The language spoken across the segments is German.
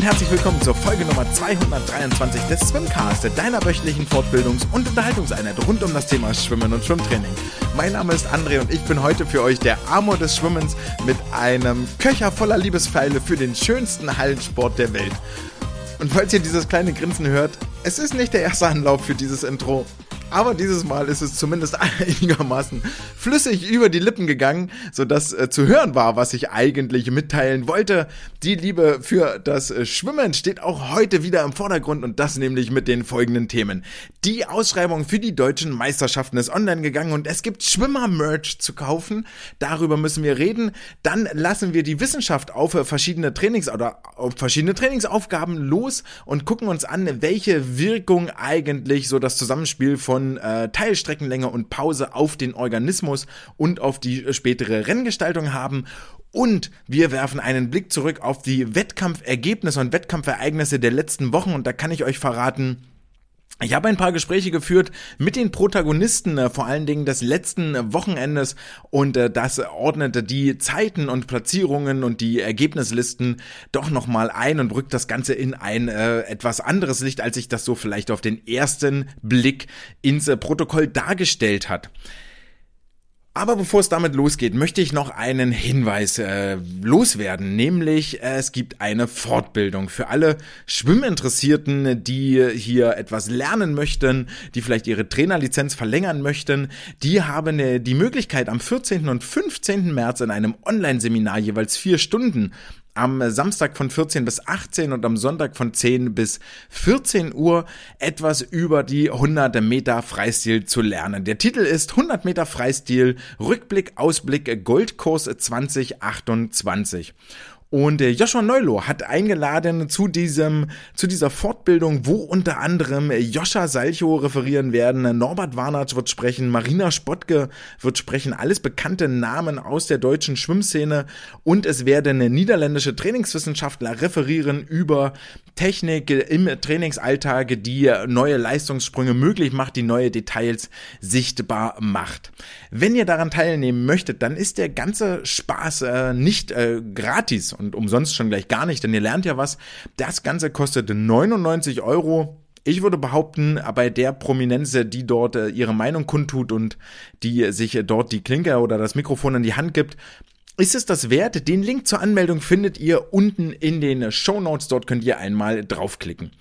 herzlich willkommen zur Folge Nummer 223 des Swimcast, deiner wöchentlichen Fortbildungs- und Unterhaltungseinheit rund um das Thema Schwimmen und Schwimmtraining. Mein Name ist André und ich bin heute für euch der Amor des Schwimmens mit einem Köcher voller Liebespfeile für den schönsten Hallensport der Welt. Und falls ihr dieses kleine Grinsen hört, es ist nicht der erste Anlauf für dieses Intro. Aber dieses Mal ist es zumindest einigermaßen flüssig über die Lippen gegangen, sodass zu hören war, was ich eigentlich mitteilen wollte. Die Liebe für das Schwimmen steht auch heute wieder im Vordergrund und das nämlich mit den folgenden Themen. Die Ausschreibung für die deutschen Meisterschaften ist online gegangen und es gibt Schwimmer-Merch zu kaufen. Darüber müssen wir reden. Dann lassen wir die Wissenschaft auf verschiedene Trainingsaufgaben los und gucken uns an, welche Wirkung eigentlich so das Zusammenspiel von Teilstreckenlänge und Pause auf den Organismus und auf die spätere Renngestaltung haben. Und wir werfen einen Blick zurück auf die Wettkampfergebnisse und Wettkampfereignisse der letzten Wochen und da kann ich euch verraten, ich habe ein paar Gespräche geführt mit den Protagonisten, vor allen Dingen des letzten Wochenendes und das ordnete die Zeiten und Platzierungen und die Ergebnislisten doch nochmal ein und rückt das Ganze in ein etwas anderes Licht, als sich das so vielleicht auf den ersten Blick ins Protokoll dargestellt hat. Aber bevor es damit losgeht, möchte ich noch einen Hinweis loswerden, nämlich es gibt eine Fortbildung für alle Schwimminteressierten, die hier etwas lernen möchten, die vielleicht ihre Trainerlizenz verlängern möchten. Die haben die Möglichkeit am 14. und 15. März in einem Online-Seminar jeweils 4 Stunden am Samstag von 14 bis 18 und am Sonntag von 10 bis 14 Uhr etwas über die 100 Meter Freistil zu lernen. Der Titel ist 100 Meter Freistil, Rückblick, Ausblick, Goldkurs 2028. Und Joshua Neuloh hat eingeladen zu dieser Fortbildung, wo unter anderem Joscha Salchow referieren werden, Norbert Warnatsch wird sprechen, Marina Spottke wird sprechen, alles bekannte Namen aus der deutschen Schwimmszene und es werden niederländische Trainingswissenschaftler referieren über Technik im Trainingsalltag, die neue Leistungssprünge möglich macht, die neue Details sichtbar macht. Wenn ihr daran teilnehmen möchtet, dann ist der ganze Spaß nicht gratis und umsonst schon gleich gar nicht, denn ihr lernt ja was. Das Ganze kostet 99 €. Ich würde behaupten, bei der Prominenz, die dort ihre Meinung kundtut und die sich dort die Klinke oder das Mikrofon in die Hand gibt, ist es das wert? Den Link zur Anmeldung findet ihr unten in den Shownotes. Dort könnt ihr einmal draufklicken.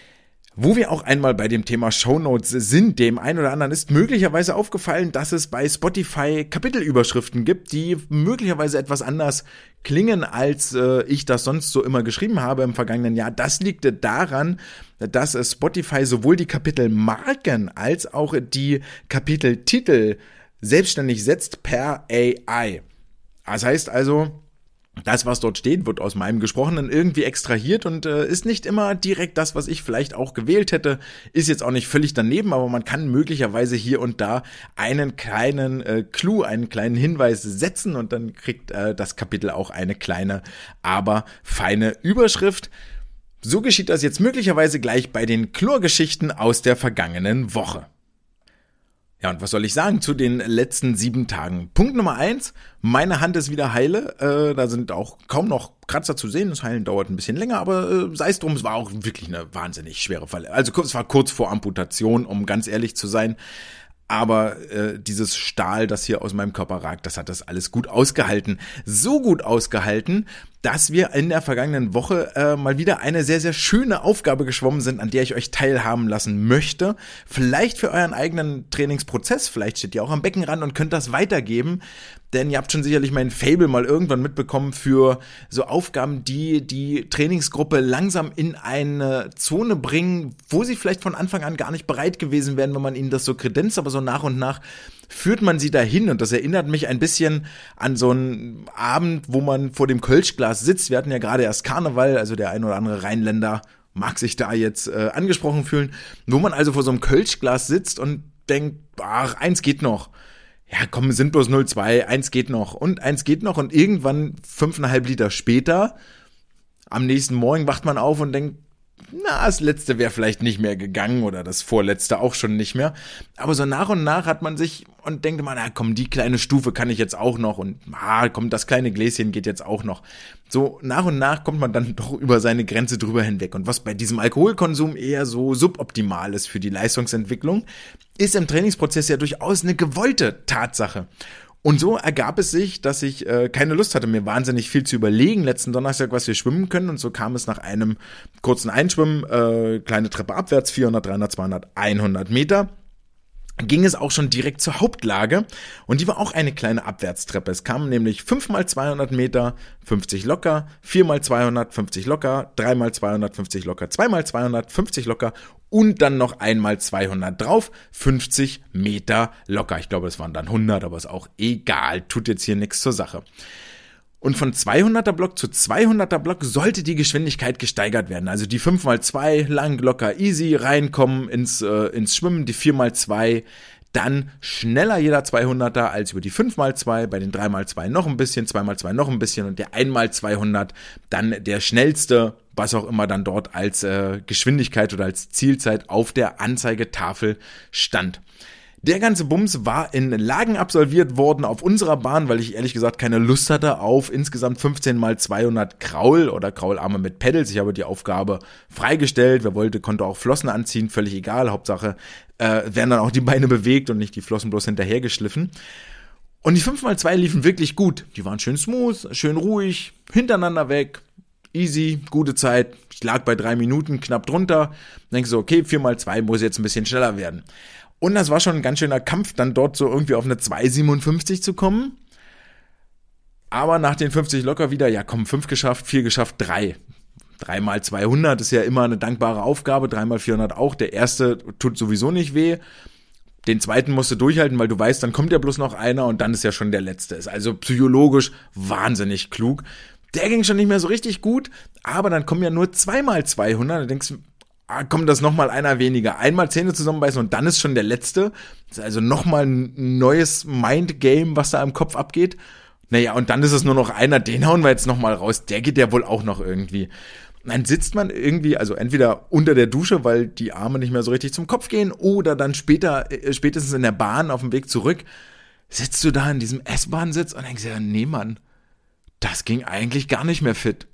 Wo wir auch einmal bei dem Thema Shownotes sind, dem einen oder anderen ist möglicherweise aufgefallen, dass es bei Spotify Kapitelüberschriften gibt, die möglicherweise etwas anders klingen, als ich das sonst so immer geschrieben habe im vergangenen Jahr. Das liegt daran, dass Spotify sowohl die Kapitelmarken als auch die Kapiteltitel selbstständig setzt per AI. Das heißt also, das, was dort steht, wird aus meinem Gesprochenen irgendwie extrahiert und ist nicht immer direkt das, was ich vielleicht auch gewählt hätte. Ist jetzt auch nicht völlig daneben, aber man kann möglicherweise hier und da einen kleinen Clou, einen kleinen Hinweis setzen und dann kriegt das Kapitel auch eine kleine, aber feine Überschrift. So geschieht das jetzt möglicherweise gleich bei den Chlorgeschichten aus der vergangenen Woche. Ja, und was soll ich sagen zu den letzten 7 Tagen? Punkt Nummer 1, meine Hand ist wieder heile. Da sind auch kaum noch Kratzer zu sehen. Das Heilen dauert ein bisschen länger, aber sei es drum, es war auch wirklich eine wahnsinnig schwere Verletzung. Also es war kurz vor Amputation, um ganz ehrlich zu sein. Aber dieses Stahl, das hier aus meinem Körper ragt, das hat das alles gut ausgehalten. So gut ausgehalten, dass wir in der vergangenen Woche mal wieder eine sehr, sehr schöne Aufgabe geschwommen sind, an der ich euch teilhaben lassen möchte. Vielleicht für euren eigenen Trainingsprozess, vielleicht steht ihr auch am Beckenrand und könnt das weitergeben. Denn ihr habt schon sicherlich mein Faible mal irgendwann mitbekommen für so Aufgaben, die die Trainingsgruppe langsam in eine Zone bringen, wo sie vielleicht von Anfang an gar nicht bereit gewesen wären, wenn man ihnen das so kredenzt, aber so nach und nach führt man sie dahin und das erinnert mich ein bisschen an so einen Abend, wo man vor dem Kölschglas sitzt. Wir hatten ja gerade erst Karneval, also der ein oder andere Rheinländer mag sich da jetzt angesprochen fühlen, wo man also vor so einem Kölschglas sitzt und denkt, ach, eins geht noch. Ja, komm, sind bloß 0,2, eins geht noch und irgendwann 5,5 Liter später, am nächsten Morgen wacht man auf und denkt, das letzte wäre vielleicht nicht mehr gegangen oder das vorletzte auch schon nicht mehr. Aber so nach und nach hat man sich und denkt man, na komm, die kleine Stufe kann ich jetzt auch noch und komm, das kleine Gläschen geht jetzt auch noch. So nach und nach kommt man dann doch über seine Grenze drüber hinweg. Und was bei diesem Alkoholkonsum eher so suboptimal ist für die Leistungsentwicklung, ist im Trainingsprozess ja durchaus eine gewollte Tatsache. Und so ergab es sich, dass ich keine Lust hatte, mir wahnsinnig viel zu überlegen letzten Donnerstag, was wir schwimmen können. Und so kam es nach einem kurzen Einschwimmen, kleine Treppe abwärts, 400, 300, 200, 100 Meter, ging es auch schon direkt zur Hauptlage. Und die war auch eine kleine Abwärtstreppe. Es kamen nämlich 5 mal 200 Meter, 50 locker, 4 mal 200, 50 locker, 3 mal 200, 50 locker, 2 mal 200, 50 locker und dann noch 1 mal 200 drauf, 50 Meter locker. Ich glaube, es waren dann 100, aber ist auch egal, tut jetzt hier nichts zur Sache. Und von 200er Block zu 200er Block sollte die Geschwindigkeit gesteigert werden. Also die 5x2 lang, locker, easy reinkommen ins Schwimmen, die 4x2 dann schneller jeder 200er als über die 5x2, bei den 3x2 noch ein bisschen, 2x2 noch ein bisschen und der 1x200 dann der schnellste, was auch immer dann dort als Geschwindigkeit oder als Zielzeit auf der Anzeigetafel stand. Der ganze Bums war in Lagen absolviert worden auf unserer Bahn, weil ich ehrlich gesagt keine Lust hatte auf insgesamt 15 mal 200 Kraul oder Kraularme mit Pedals. Ich habe die Aufgabe freigestellt. Wer wollte, konnte auch Flossen anziehen, völlig egal. Hauptsache werden dann auch die Beine bewegt und nicht die Flossen bloß hinterhergeschliffen. Und die 5x2 liefen wirklich gut. Die waren schön smooth, schön ruhig, hintereinander weg. Easy, gute Zeit. Ich lag bei 3 Minuten knapp drunter. Denke so, okay, 4x2 muss jetzt ein bisschen schneller werden. Und das war schon ein ganz schöner Kampf, dann dort so irgendwie auf eine 2,57 zu kommen. Aber nach den 50 locker wieder, 5 geschafft, 4 geschafft, 3. 3 mal 200 ist ja immer eine dankbare Aufgabe, 3 mal 400 auch. Der erste tut sowieso nicht weh. Den zweiten musst du durchhalten, weil du weißt, dann kommt ja bloß noch einer und dann ist ja schon der letzte. Ist also psychologisch wahnsinnig klug. Der ging schon nicht mehr so richtig gut, aber dann kommen ja nur 2 mal 200. Da denkst du, kommt das nochmal einer weniger. Einmal Zähne zusammenbeißen und dann ist schon der letzte. Das ist also nochmal ein neues Mindgame, was da im Kopf abgeht. Naja, und dann ist es nur noch einer, den hauen wir jetzt nochmal raus. Der geht ja wohl auch noch irgendwie. Und dann sitzt man irgendwie, also entweder unter der Dusche, weil die Arme nicht mehr so richtig zum Kopf gehen, oder dann spätestens in der Bahn auf dem Weg zurück, sitzt du da in diesem S-Bahn-Sitz und denkst ja, nee, Mann, das ging eigentlich gar nicht mehr fit.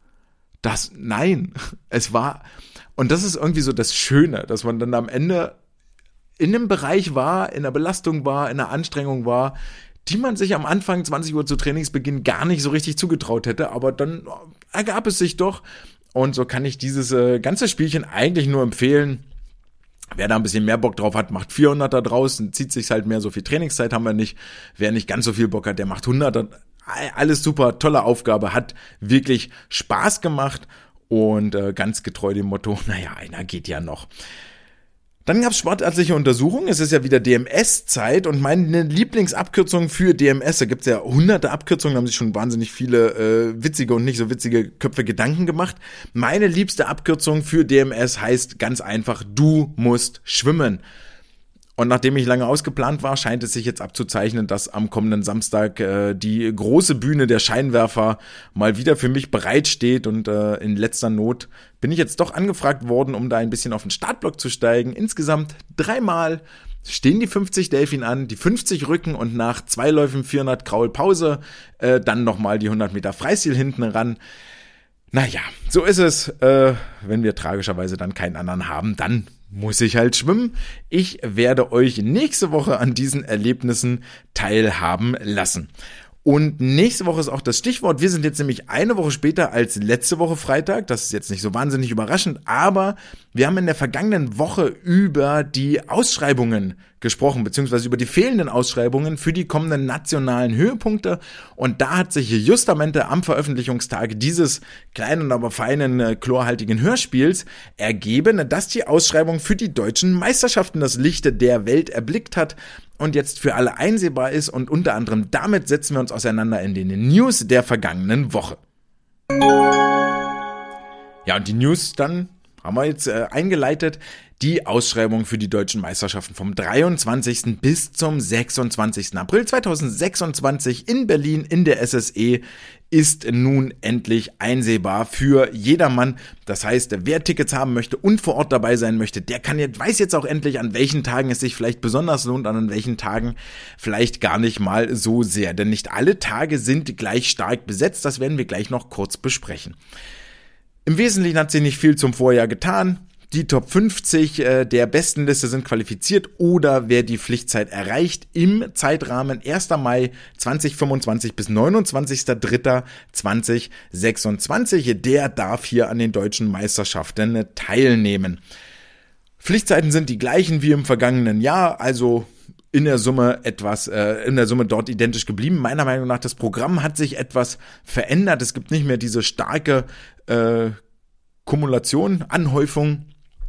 Und das ist irgendwie so das Schöne, dass man dann am Ende in einem Bereich war, in einer Belastung war, in einer Anstrengung war, die man sich am Anfang 20 Uhr zu Trainingsbeginn gar nicht so richtig zugetraut hätte, aber dann ergab es sich doch und so kann ich dieses ganze Spielchen eigentlich nur empfehlen. Wer da ein bisschen mehr Bock drauf hat, macht 400er draus und zieht sich halt mehr, so viel Trainingszeit haben wir nicht. Wer nicht ganz so viel Bock hat, der macht 100er. Alles super, tolle Aufgabe, hat wirklich Spaß gemacht. Und ganz getreu dem Motto, einer geht ja noch. Dann gab es sportärztliche Untersuchungen, es ist ja wieder DMS-Zeit und meine Lieblingsabkürzung für DMS, da gibt es ja hunderte Abkürzungen, da haben sich schon wahnsinnig viele witzige und nicht so witzige Köpfe Gedanken gemacht. Meine liebste Abkürzung für DMS heißt ganz einfach, du musst schwimmen. Und nachdem ich lange ausgeplant war, scheint es sich jetzt abzuzeichnen, dass am kommenden Samstag die große Bühne der Scheinwerfer mal wieder für mich bereitsteht. Und in letzter Not bin ich jetzt doch angefragt worden, um da ein bisschen auf den Startblock zu steigen. Insgesamt 3 Mal stehen die 50 Delfin an, die 50 Rücken und nach 2 Läufen 400 Kraul Pause, dann nochmal die 100 Meter Freistil hinten ran. Naja, so ist es. Wenn wir tragischerweise dann keinen anderen haben, dann muss ich halt schwimmen. Ich werde euch nächste Woche an diesen Erlebnissen teilhaben lassen. Und nächste Woche ist auch das Stichwort. Wir sind jetzt nämlich eine Woche später als letzte Woche Freitag. Das ist jetzt nicht so wahnsinnig überraschend, aber wir haben in der vergangenen Woche über die Ausschreibungen gesprochen, beziehungsweise über die fehlenden Ausschreibungen für die kommenden nationalen Höhepunkte. Und da hat sich justamente am Veröffentlichungstag dieses kleinen, aber feinen, chlorhaltigen Hörspiels ergeben, dass die Ausschreibung für die deutschen Meisterschaften das Licht der Welt erblickt hat und jetzt für alle einsehbar ist. Und unter anderem damit setzen wir uns auseinander in den News der vergangenen Woche. Ja, und die News dann haben wir jetzt eingeleitet. die Ausschreibung für die deutschen Meisterschaften vom 23. bis zum 26. April 2026 in Berlin in der SSE ist nun endlich einsehbar für jedermann. Das heißt, wer Tickets haben möchte und vor Ort dabei sein möchte, der weiß jetzt auch endlich, an welchen Tagen es sich vielleicht besonders lohnt, an welchen Tagen vielleicht gar nicht mal so sehr. Denn nicht alle Tage sind gleich stark besetzt, das werden wir gleich noch kurz besprechen. Im Wesentlichen hat sich nicht viel zum Vorjahr getan. Die Top 50 der besten Liste sind qualifiziert oder wer die Pflichtzeit erreicht im Zeitrahmen 1. Mai 2025 bis 29.03.2026, der darf hier an den deutschen Meisterschaften teilnehmen. Pflichtzeiten sind die gleichen wie im vergangenen Jahr, also in der Summe dort identisch geblieben. Meiner Meinung nach, das Programm hat sich etwas verändert. Es gibt nicht mehr diese starke Kumulation, Anhäufung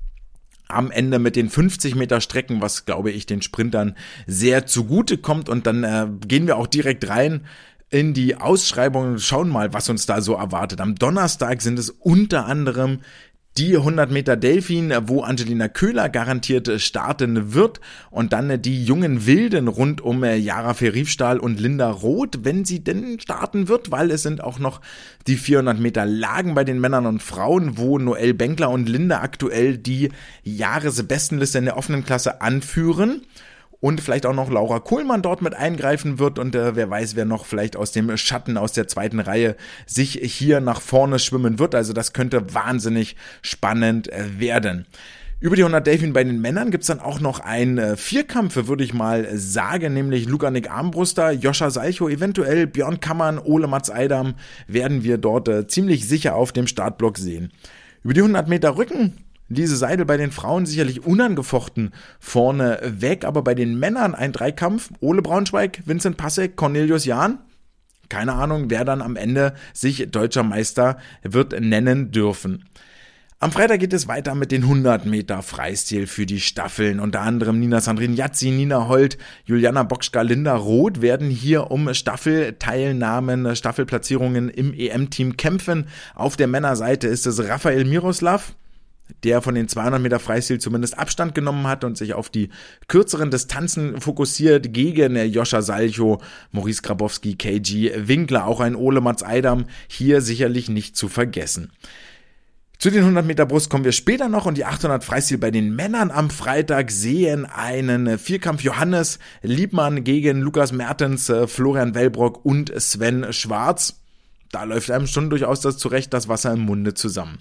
am Ende mit den 50 Meter Strecken, was, glaube ich, den Sprintern sehr zugute kommt. Und dann gehen wir auch direkt rein in die Ausschreibung und schauen mal, was uns da so erwartet. Am Donnerstag sind es unter anderem die 100 Meter Delfin, wo Angelina Köhler garantiert starten wird, und dann die jungen Wilden rund um Yara Ferifstahl und Linda Roth, wenn sie denn starten wird, weil es sind auch noch die 400 Meter Lagen bei den Männern und Frauen, wo Noelle Benkler und Linda aktuell die Jahresbestenliste in der offenen Klasse anführen. Und vielleicht auch noch Laura Kohlmann dort mit eingreifen wird und wer weiß, wer noch vielleicht aus dem Schatten aus der zweiten Reihe sich hier nach vorne schwimmen wird. Also das könnte wahnsinnig spannend werden. Über die 100 Delfin bei den Männern gibt's dann auch noch einen Vierkampf, würde ich mal sagen, nämlich Luka-Nick Armbruster, Joscha Salchow, eventuell Björn Kammann, Ole Mats Eidam werden wir dort ziemlich sicher auf dem Startblock sehen. Über die 100 Meter Rücken Lise Seidel bei den Frauen sicherlich unangefochten vorne weg, aber bei den Männern ein Dreikampf. Ole Braunschweig, Vincent Passek, Cornelius Jahn. Keine Ahnung, wer dann am Ende sich deutscher Meister wird nennen dürfen. Am Freitag geht es weiter mit den 100 Meter Freistil für die Staffeln. Unter anderem Nina Sandrine Jazzi, Nina Holt, Juliana Bokschka, Linda Roth werden hier um Staffelteilnahmen, Staffelplatzierungen im EM-Team kämpfen. Auf der Männerseite ist es Rafael Miroslav, der von den 200 Meter Freistil zumindest Abstand genommen hat und sich auf die kürzeren Distanzen fokussiert, gegen Joscha Salchow, Maurice Grabowski, KG Winkler, auch ein Ole Mats Eidam, hier sicherlich nicht zu vergessen. Zu den 100 Meter Brust kommen wir später noch, und die 800 Freistil bei den Männern am Freitag sehen einen Vierkampf Johannes Liebmann gegen Lukas Mertens, Florian Wellbrock und Sven Schwarz. Da läuft einem schon durchaus das Wasser im Munde zusammen.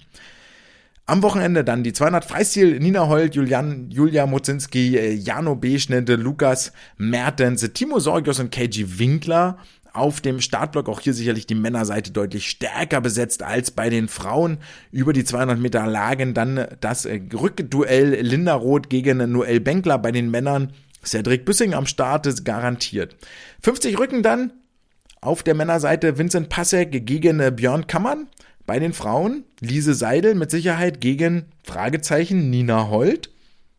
Am Wochenende dann die 200 Freistil, Nina Holt, Julia Mozinski, Jano Beschnitt, Lukas Mertens, Timo Sorgios und KG Winkler auf dem Startblock. Auch hier sicherlich die Männerseite deutlich stärker besetzt als bei den Frauen. Über die 200 Meter Lagen dann das Rückduell Linda Roth gegen Noelle Benkler bei den Männern. Cedric Büssing am Start ist garantiert. 50 Rücken dann auf der Männerseite Vincent Passek gegen Björn Kammann. Bei den Frauen Lise Seidel mit Sicherheit gegen Nina Holt.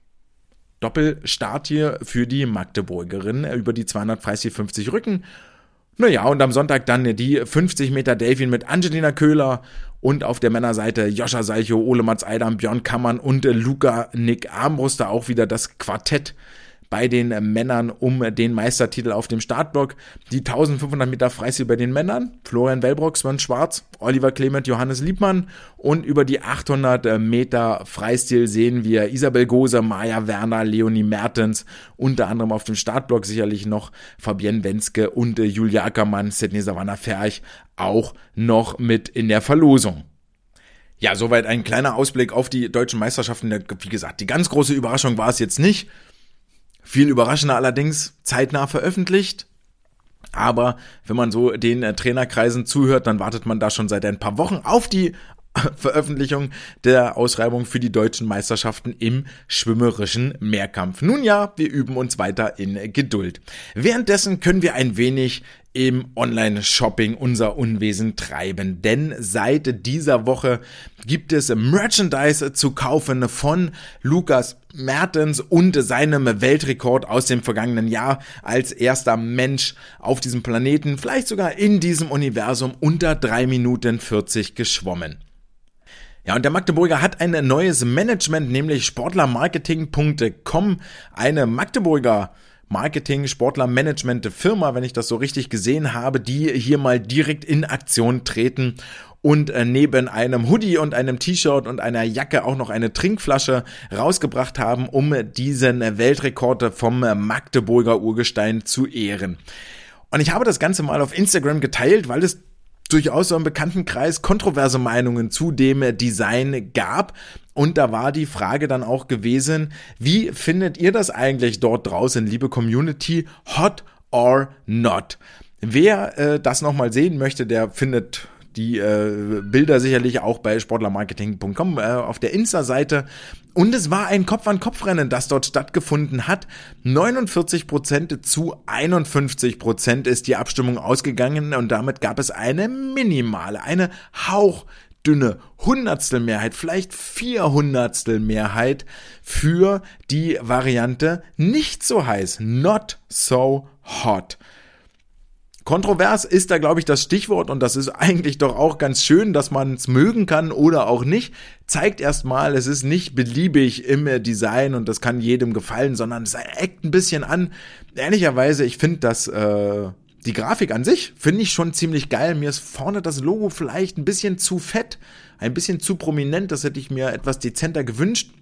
Doppelstart hier für die Magdeburgerin über die 200 Freistil 50 Rücken. Naja, und am Sonntag dann die 50 Meter Delfin mit Angelina Köhler und auf der Männerseite Joscha Salchow, Ole Mats Eidam, Björn Kammann und Luka-Nick Armbruster, auch wieder das Quartett bei den Männern um den Meistertitel auf dem Startblock. Die 1500 Meter Freistil bei den Männern, Florian Wellbrock, Sven Schwarz, Oliver Clement, Johannes Liebmann, und über die 800 Meter Freistil sehen wir Isabel Gose, Maja Werner, Leonie Mertens, unter anderem auf dem Startblock sicherlich noch Fabienne Wenske und Julia Ackermann, Sydney Savannah Ferch auch noch mit in der Verlosung. Ja, soweit ein kleiner Ausblick auf die deutschen Meisterschaften. Wie gesagt, die ganz große Überraschung war es jetzt nicht. Viel überraschender allerdings, zeitnah veröffentlicht. Aber wenn man so den Trainerkreisen zuhört, dann wartet man da schon seit ein paar Wochen auf die Veröffentlichung der Ausschreibung für die deutschen Meisterschaften im schwimmerischen Mehrkampf. Nun ja, wir üben uns weiter in Geduld. Währenddessen können wir ein wenig im Online-Shopping unser Unwesen treiben, denn seit dieser Woche gibt es Merchandise zu kaufen von Lukas Mertens und seinem Weltrekord aus dem vergangenen Jahr als erster Mensch auf diesem Planeten, vielleicht sogar in diesem Universum, unter 3 Minuten 40 geschwommen. Ja, und der Magdeburger hat ein neues Management, nämlich sportlermarketing.com, eine Magdeburger Marketing-Sportler-Management-Firma, wenn ich das so richtig gesehen habe, die hier mal direkt in Aktion treten und neben einem Hoodie und einem T-Shirt und einer Jacke auch noch eine Trinkflasche rausgebracht haben, um diesen Weltrekord vom Magdeburger Urgestein zu ehren. Und ich habe das Ganze mal auf Instagram geteilt, weil es durchaus so im Bekanntenkreis kontroverse Meinungen zu dem Design gab. Und da war die Frage dann auch gewesen, wie findet ihr das eigentlich dort draußen, liebe Community, hot or not? Wer das nochmal sehen möchte, der findet die Bilder sicherlich auch bei sportlermarketing.com auf der Insta-Seite. Und es war ein Kopf-an-Kopf-Rennen, das dort stattgefunden hat. 49% zu 51% ist die Abstimmung ausgegangen und damit gab es eine minimale, eine hauchdünne Hundertstelmehrheit, vielleicht 400stel Mehrheit für die Variante nicht so heiß, not so hot. Kontrovers ist da, glaube ich, das Stichwort und das ist eigentlich doch auch ganz schön, dass man es mögen kann oder auch nicht. Zeigt erstmal, es ist nicht beliebig im Design und das kann jedem gefallen, sondern es eckt ein bisschen an. Ehrlicherweise, ich finde das, die Grafik an sich finde ich schon ziemlich geil. Mir ist vorne das Logo vielleicht ein bisschen zu fett, ein bisschen zu prominent, das hätte ich mir etwas dezenter gewünscht.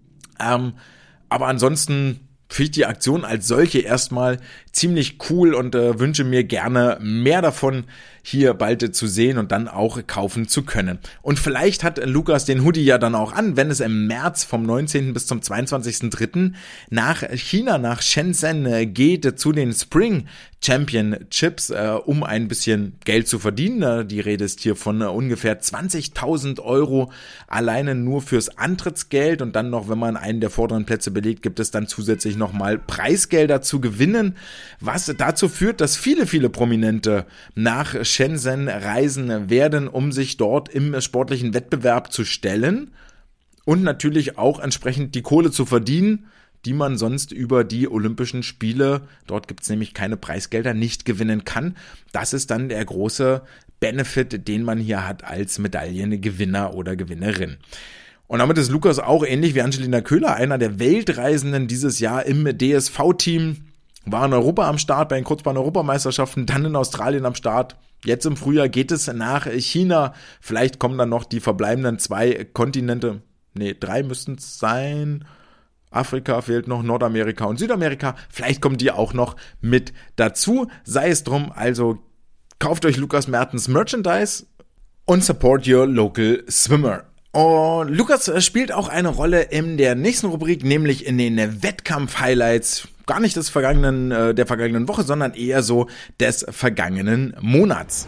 Aber ansonsten finde ich die Aktion als solche erstmal ziemlich cool und wünsche mir gerne mehr davon hier bald zu sehen und dann auch kaufen zu können. Und vielleicht hat Lukas den Hoodie ja dann auch an, wenn es im März vom 19. bis zum 22.3. nach China, nach Shenzhen geht zu den Spring Championships, um ein bisschen Geld zu verdienen. Die Rede ist hier von ungefähr 20.000 € alleine nur fürs Antrittsgeld und dann noch, wenn man einen der vorderen Plätze belegt, gibt es dann zusätzlich nochmal Preisgelder zu gewinnen, was dazu führt, dass viele Prominente nach Shenzhen reisen werden, um sich dort im sportlichen Wettbewerb zu stellen und natürlich auch entsprechend die Kohle zu verdienen, die man sonst über die Olympischen Spiele, dort gibt es nämlich keine Preisgelder, nicht gewinnen kann. Das ist dann der große Benefit, den man hier hat als Medaillengewinner oder Gewinnerin. Und damit ist Lukas auch ähnlich wie Angelina Köhler, einer der Weltreisenden dieses Jahr im DSV-Team, war in Europa am Start bei den Kurzbahn-Europameisterschaften, dann in Australien am Start. Jetzt im Frühjahr geht es nach China. Vielleicht kommen dann noch die verbleibenden 2 Kontinente. 3 müssten es sein. Afrika fehlt noch, Nordamerika und Südamerika. Vielleicht kommen die auch noch mit dazu. Sei es drum, also kauft euch Lukas Mertens Merchandise und support your local swimmer. Und Lukas spielt auch eine Rolle in der nächsten Rubrik, nämlich in den Wettkampf-Highlights. Gar nicht der vergangenen Woche, sondern eher so des vergangenen Monats.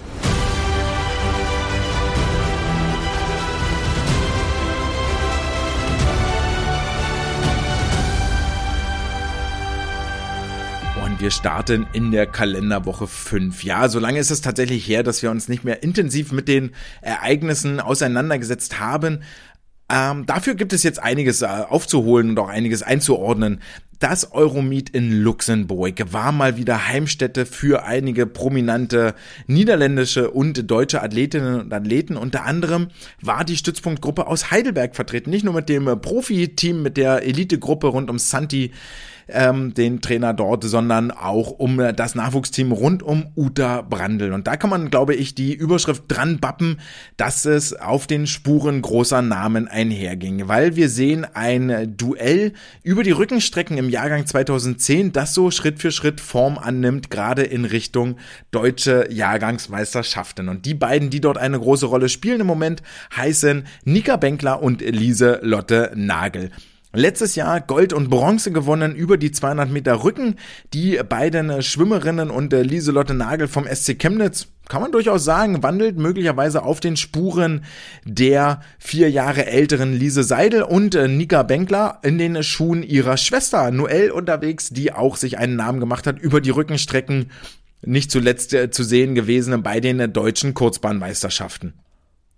Wir starten in der Kalenderwoche 5. Ja, so lange ist es tatsächlich her, dass wir uns nicht mehr intensiv mit den Ereignissen auseinandergesetzt haben. Dafür gibt es jetzt einiges aufzuholen und auch einiges einzuordnen. Das Euromeet in Luxemburg war mal wieder Heimstätte für einige prominente niederländische und deutsche Athletinnen und Athleten. Unter anderem war die Stützpunktgruppe aus Heidelberg vertreten. Nicht nur mit dem Profiteam, mit der Elitegruppe rund um Santi, den Trainer dort, sondern auch um das Nachwuchsteam rund um Uta Brandl. Und da kann man, glaube ich, die Überschrift dran bappen, dass es auf den Spuren großer Namen einherging. Weil wir sehen ein Duell über die Rückenstrecken im Jahrgang 2010, das so Schritt für Schritt Form annimmt, gerade in Richtung deutsche Jahrgangsmeisterschaften. Und die beiden, die dort eine große Rolle spielen im Moment, heißen Nika Benkler und Lieselotte Nagel. Letztes Jahr Gold und Bronze gewonnen über die 200 Meter Rücken. Die beiden Schwimmerinnen und Lieselotte Nagel vom SC Chemnitz, kann man durchaus sagen, wandelt möglicherweise auf den Spuren der 4 Jahre älteren Lise Seidel und Nika Benkler in den Schuhen ihrer Schwester Noelle unterwegs, die auch sich einen Namen gemacht hat über die Rückenstrecken, nicht zuletzt zu sehen gewesen bei den deutschen Kurzbahnmeisterschaften.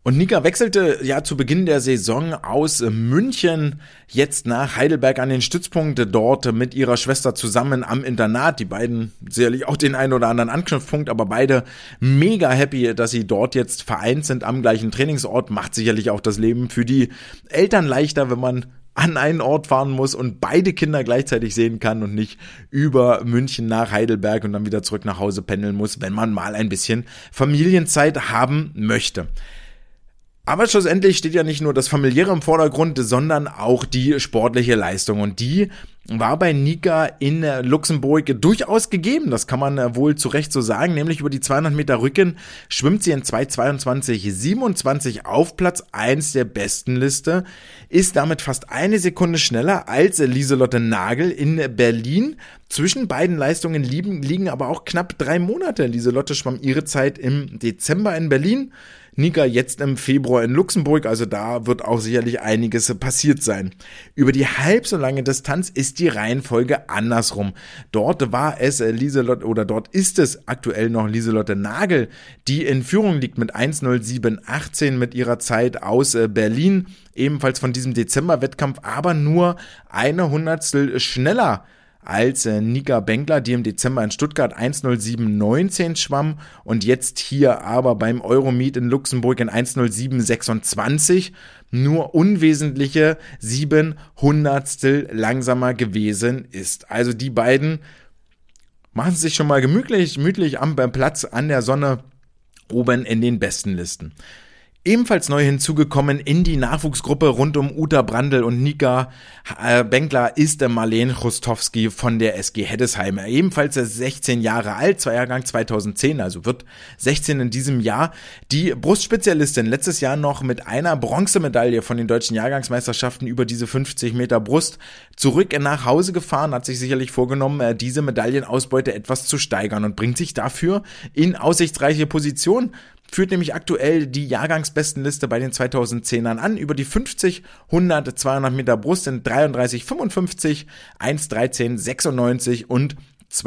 Und Nika wechselte ja zu Beginn der Saison aus München jetzt nach Heidelberg an den Stützpunkt, dort mit ihrer Schwester zusammen am Internat. Die beiden sicherlich auch den einen oder anderen Anknüpfpunkt, aber beide mega happy, dass sie dort jetzt vereint sind am gleichen Trainingsort. Macht sicherlich auch das Leben für die Eltern leichter, wenn man an einen Ort fahren muss und beide Kinder gleichzeitig sehen kann und nicht über München nach Heidelberg und dann wieder zurück nach Hause pendeln muss, wenn man mal ein bisschen Familienzeit haben möchte. Aber schlussendlich steht ja nicht nur das Familiäre im Vordergrund, sondern auch die sportliche Leistung. Und die war bei Nika in Luxemburg durchaus gegeben. Das kann man wohl zu Recht so sagen. Nämlich über die 200 Meter Rücken schwimmt sie in 2:22,27 auf Platz 1 der Bestenliste. Ist damit fast eine Sekunde schneller als Lieselotte Nagel in Berlin. Zwischen beiden Leistungen liegen aber auch knapp 3 Monate. Lieselotte schwamm ihre Zeit im Dezember in Berlin. Nika jetzt im Februar in Luxemburg, also da wird auch sicherlich einiges passiert sein. Über die halb so lange Distanz ist die Reihenfolge andersrum. Dort ist es aktuell noch Lieselotte Nagel, die in Führung liegt mit 1:07,18 mit ihrer Zeit aus Berlin, ebenfalls von diesem Dezember-Wettkampf, aber nur eine Hundertstel schneller als Nika Bengler, die im Dezember in Stuttgart 1:07,19 schwamm und jetzt hier aber beim Euromeet in Luxemburg in 1:07,26 nur unwesentliche 7 Hundertstel langsamer gewesen ist. Also die beiden machen es sich schon mal gemütlich am Platz an der Sonne oben in den Bestenlisten. Ebenfalls neu hinzugekommen in die Nachwuchsgruppe rund um Uta Brandl und Nika Bengler ist Marlene Chrustowski von der SG Heddesheim. Ebenfalls 16 Jahre alt, Jahrgang 2010, also wird 16 in diesem Jahr. Die Brustspezialistin, letztes Jahr noch mit einer Bronzemedaille von den deutschen Jahrgangsmeisterschaften über diese 50 Meter Brust zurück nach Hause gefahren, hat sich sicherlich vorgenommen, diese Medaillenausbeute etwas zu steigern und bringt sich dafür in aussichtsreiche Position. Führt nämlich aktuell die Jahrgangsbestenliste bei den 2010ern an. Über die 50, 100, 200 Meter Brust sind 33,55, 1,13,96 und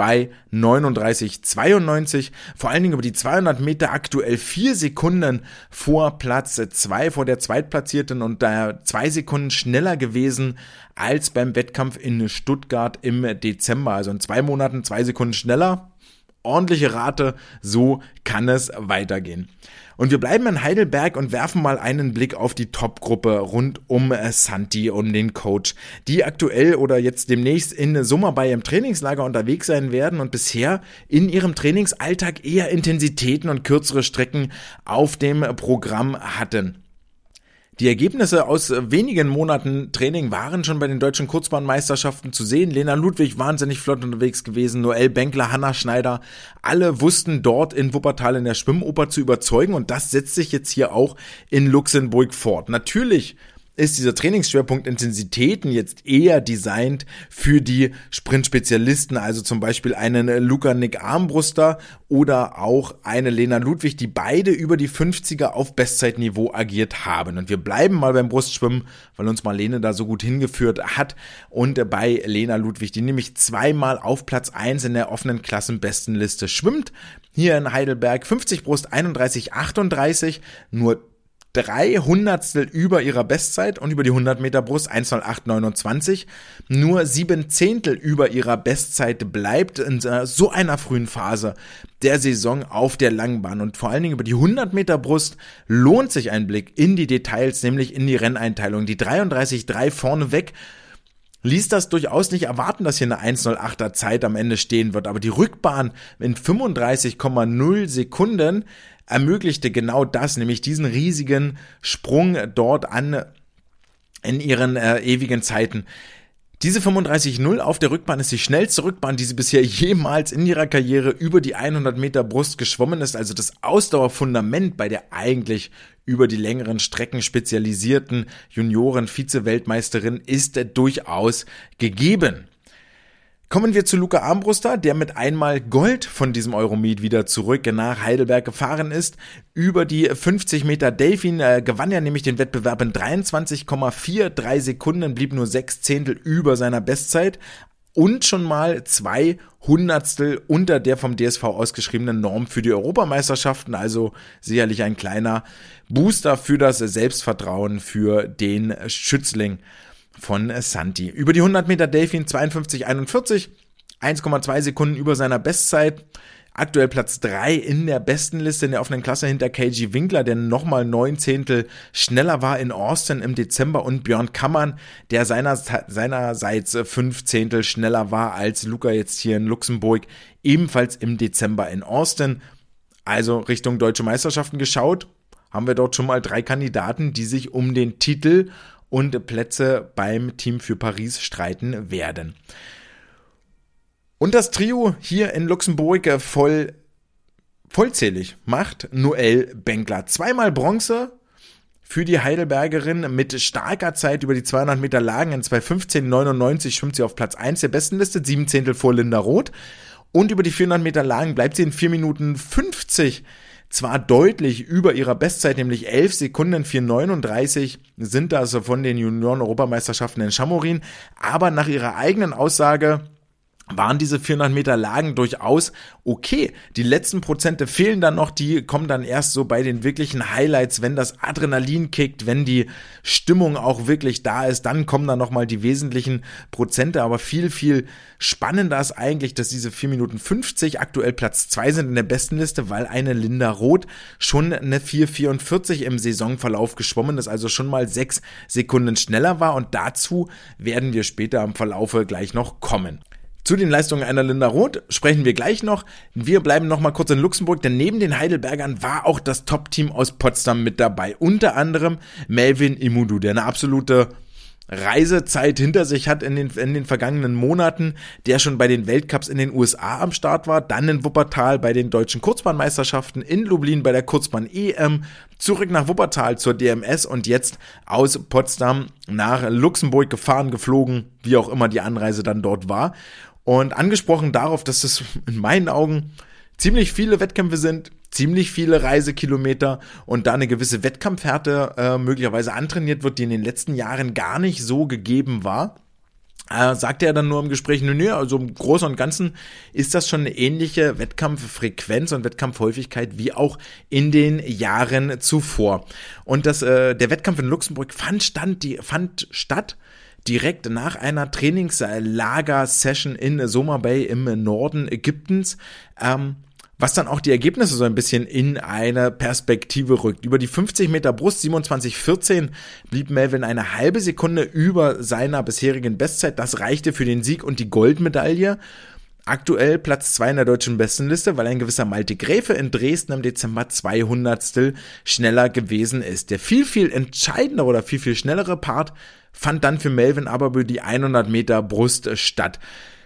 2,39,92. Vor allen Dingen über die 200 Meter aktuell 4 Sekunden vor Platz 2, vor der Zweitplatzierten und 2 Sekunden schneller gewesen als beim Wettkampf in Stuttgart im Dezember. Also in 2 Monaten 2 Sekunden schneller. Ordentliche Rate, so kann es weitergehen. Und wir bleiben in Heidelberg und werfen mal einen Blick auf die Top-Gruppe rund um Santi, um den Coach, die aktuell oder jetzt demnächst in Summerbay im Trainingslager unterwegs sein werden und bisher in ihrem Trainingsalltag eher Intensitäten und kürzere Strecken auf dem Programm hatten. Die Ergebnisse aus wenigen Monaten Training waren schon bei den deutschen Kurzbahnmeisterschaften zu sehen. Lena Ludwig wahnsinnig flott unterwegs gewesen, Noelle Bengler, Hanna Schneider, alle wussten dort in Wuppertal in der Schwimmoper zu überzeugen und das setzt sich jetzt hier auch in Luxemburg fort. Natürlich ist dieser Trainingsschwerpunkt Intensitäten jetzt eher designt für die Sprintspezialisten, also zum Beispiel einen Luca Nick Armbruster oder auch eine Lena Ludwig, die beide über die 50er auf Bestzeitniveau agiert haben. Und wir bleiben mal beim Brustschwimmen, weil uns Marlene da so gut hingeführt hat und bei Lena Ludwig, die nämlich 2-mal auf Platz 1 in der offenen Klassenbestenliste schwimmt. Hier in Heidelberg 50 Brust 31,38, nur 3 Hundertstel über ihrer Bestzeit und über die 100 Meter Brust 1:08,29, nur 7 Zehntel über ihrer Bestzeit bleibt in so einer frühen Phase der Saison auf der Langbahn und vor allen Dingen über die 100 Meter Brust lohnt sich ein Blick in die Details, nämlich in die Renneinteilung, die 33,3 vorneweg. Ließ das durchaus nicht erwarten, dass hier eine 1:08er Zeit am Ende stehen wird, aber die Rückbahn in 35,0 Sekunden ermöglichte genau das, nämlich diesen riesigen Sprung dort an in ihren ewigen Zeiten. Diese 35,0 auf der Rückbahn ist die schnellste Rückbahn, die sie bisher jemals in ihrer Karriere über die 100 Meter Brust geschwommen ist, also das Ausdauerfundament bei der eigentlich über die längeren Strecken spezialisierten Junioren-Vize-Weltmeisterin ist durchaus gegeben. Kommen wir zu Luca Armbruster, der mit einmal Gold von diesem Euromeet wieder zurück nach Heidelberg gefahren ist. Über die 50 Meter Delfin gewann er nämlich den Wettbewerb in 23,43 Sekunden, blieb nur 6 Zehntel über seiner Bestzeit. und schon mal 2 Hundertstel unter der vom DSV ausgeschriebenen Norm für die Europameisterschaften, also sicherlich ein kleiner Booster für das Selbstvertrauen für den Schützling von Santi. Über die 100 Meter Delfin 52,41, 1,2 Sekunden über seiner Bestzeit. Aktuell Platz 3 in der Bestenliste in der offenen Klasse hinter KG Winkler, der nochmal 9 Zehntel schneller war in Austin im Dezember, und Björn Kammann, der seinerseits 5 Zehntel schneller war als Luca jetzt hier in Luxemburg, ebenfalls im Dezember in Austin. Also Richtung Deutsche Meisterschaften geschaut, haben wir dort schon mal 3 Kandidaten, die sich um den Titel und Plätze beim Team für Paris streiten werden. Und das Trio hier in Luxemburg vollzählig macht Noelle Benkler. 2-mal Bronze für die Heidelbergerin mit starker Zeit über die 200 Meter Lagen. In 2:15,99 schwimmt sie auf Platz 1 der Bestenliste, 7 Zehntel vor Linda Roth. Und über die 400 Meter Lagen bleibt sie in 4 Minuten 50. Zwar deutlich über ihrer Bestzeit, nämlich 11 Sekunden 4:39 sind das von den Junioren-Europameisterschaften in Chamorin, aber nach ihrer eigenen Aussage waren diese 400 Meter Lagen durchaus okay. Die letzten Prozente fehlen dann noch, die kommen dann erst so bei den wirklichen Highlights, wenn das Adrenalin kickt, wenn die Stimmung auch wirklich da ist, dann kommen dann nochmal die wesentlichen Prozente, aber viel, viel spannender ist eigentlich, dass diese 4 Minuten 50 aktuell Platz 2 sind in der Bestenliste, weil eine Linda Roth schon eine 4:44 im Saisonverlauf geschwommen ist, also schon mal 6 Sekunden schneller war, und dazu werden wir später im Verlaufe gleich noch kommen. Zu den Leistungen einer Linda Roth sprechen wir gleich noch. Wir bleiben noch mal kurz in Luxemburg, denn neben den Heidelbergern war auch das Top-Team aus Potsdam mit dabei. Unter anderem Melvin Imudu, der eine absolute Reisezeit hinter sich hat in den vergangenen Monaten, der schon bei den Weltcups in den USA am Start war, dann in Wuppertal bei den deutschen Kurzbahnmeisterschaften, in Lublin bei der Kurzbahn-EM, zurück nach Wuppertal zur DMS und jetzt aus Potsdam nach Luxemburg gefahren, geflogen, wie auch immer die Anreise dann dort war. Und angesprochen darauf, dass es in meinen Augen ziemlich viele Wettkämpfe sind, ziemlich viele Reisekilometer und da eine gewisse Wettkampfhärte möglicherweise antrainiert wird, die in den letzten Jahren gar nicht so gegeben war, sagte er dann nur im Gespräch, nö, also im Großen und Ganzen ist das schon eine ähnliche Wettkampffrequenz und Wettkampfhäufigkeit wie auch in den Jahren zuvor. Und der Wettkampf in Luxemburg fand statt direkt nach einer Trainingslager-Session in Soma Bay im Norden Ägyptens, was dann auch die Ergebnisse so ein bisschen in eine Perspektive rückt. Über die 50 Meter Brust, 27,14, blieb Melvin eine halbe Sekunde über seiner bisherigen Bestzeit. Das reichte für den Sieg und die Goldmedaille. Aktuell Platz 2 in der deutschen Bestenliste, weil ein gewisser Malte Gräfe in Dresden im Dezember 200stel schneller gewesen ist. Der viel, viel entscheidendere oder viel, viel schnellere Part fand dann für Melvin aber über die 100 Meter Brust statt.